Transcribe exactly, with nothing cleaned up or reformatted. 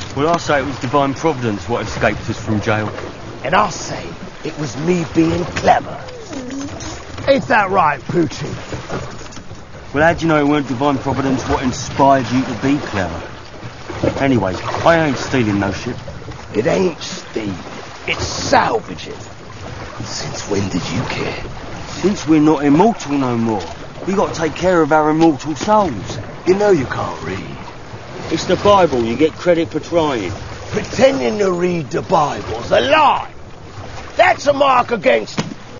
Well, I say it was divine providence what escaped us from jail. And I say it was me being clever. Ain't that right, Poochie? Well, how do you know it weren't divine providence what inspired you to be clever? Anyways, I ain't stealing no shit. It ain't stealing. It's salvaging. Since when did you care? Since we're not immortal no more. We got to take care of our immortal souls. You know you can't read. It's the Bible. You get credit for trying. Pretending to read the Bible's a lie. That's a mark against